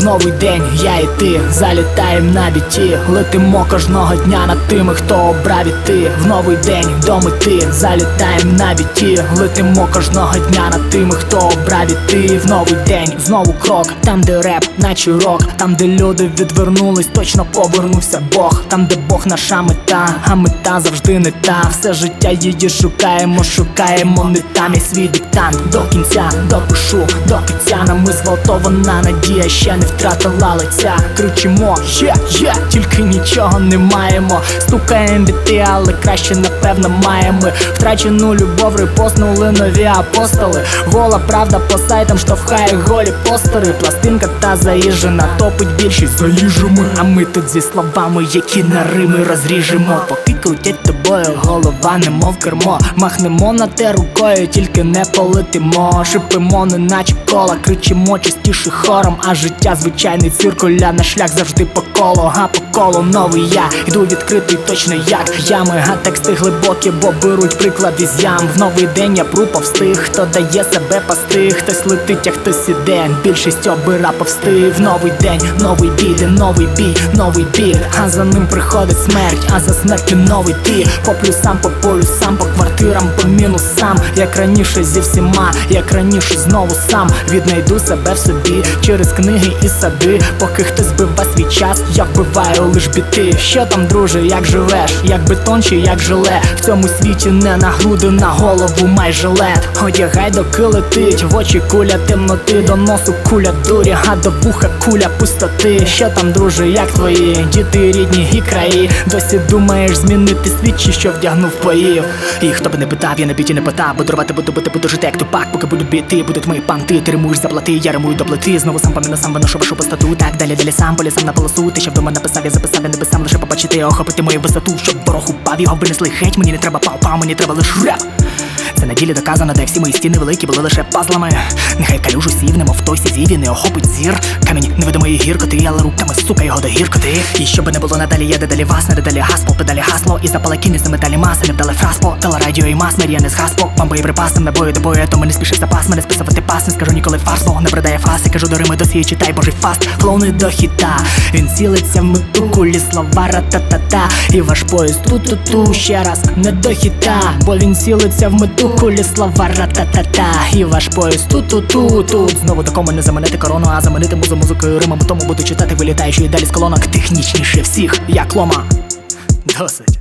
В новий день я і ти залітаєм на біті, летимо кожного дня над тими, хто обрав іти. В новий день до мети залітаєм на біті, летимо кожного дня над тими, хто обрав іти. В новий день знову крок, там де реп, наче рок, там де люди відвернулись, точно повернувся Бог. Там де Бог наша мета, а мета завжди не та. Все життя її шукаємо не там. І свій диктант до кінця допишу, до кінця нами зґвалтована надія ще не втратила лиця. Кричимо є, тільки нічого не маємо. Стукаєм біти, але краще напевно маємо. Втрачену любов репостнули нові апостоли. Гола правда по сайтам штовхає голі постери. Пластинка та заїжджена, топить більшість за їжами. А ми тут зі словами, які на рими розріжемо. Поки крутять тобою голова, немов кермо. Махнемо на те рукою, тільки не полетимо. Шипимо неначе кола, кричимо частіше хором. А життя звичайний циркуля, на шлях завжди по колу. А по колу новий я, йду відкритий точно як ями. А тексти глибокі, бо беруть приклад із ям. В новий день я пру повстиг, хто дає себе пасти. Хтось летить, а хтось іде, більшість обира повсти. В новий день новий біди, новий бій, новий біль. А за ним приходить смерть, а за смертю новий ти. По плюсам, по полюсам, по квартирам, по мінусам. Як раніше зі всіма, як раніше знову сам. Віднайду себе в собі через книги і сади. Поки хтось збива свій час, я вбиваю лиш біти. Що там, друже, як живеш? Як бетон чи як желе? В цьому світі не на груди, на голову майже лед. Одягай, доки летить, в очі куля темноти, до носу куля дурі, а до вуха куля пустоти. Що там, друже, як твої діти, рідні і краї? Досі думаєш змінити світ, чи що вдягнув поїв? І хто би не питав, я на біті не питав. Буду рвати, буду бити, буду жити як Тупак. Поки буду біти, будуть мої панти. Ти римуєш заплати, я римую до плити. Знову сам поміну, сам виношу вашу пустоту. Так далі сам полісам на полосу. Ти ще вдома написав, я записав, я небесам лише побачити, охопити мою висоту. Щоб ворог упав, його винесли геть. Мені не треба пау-пау, мені треба лиш реп. Це на ділі доказано, де всі мої стіни великі були лише пазлами. Нехай калюжу сівнемо, в той сізіві не охопить зір. Камінь невидимої гіркоти, але руками сука його до гіркоти. І щоби не було надалі, є дедалі вас, не дедалі газ, по педалі гасло. І запала кінець на металі маси, не вдали фраз по телерадіо і мас, мерія не згас по вам боєприпасам, набою до бою, то мене спішив запас, мене списувати пас, не скажу ніколи фарсло, не придає фаси, кажу до Рими, досі читай божий фаст, флоу не до хіта. Він цілиться в мету, кулі слова ра-та-та-та. І ваш поїзд ту-ту-ту, ще раз не до хіта, бо він цілиться в мету, кулі слова ра-та-та-та. І ваш поїзд ту-ту-ту, тут знову такому не заманити корону, а заманити музикою римами. Тому буду читати, вилітаючи далі з колонок, технічніше всіх, як лома. Досить.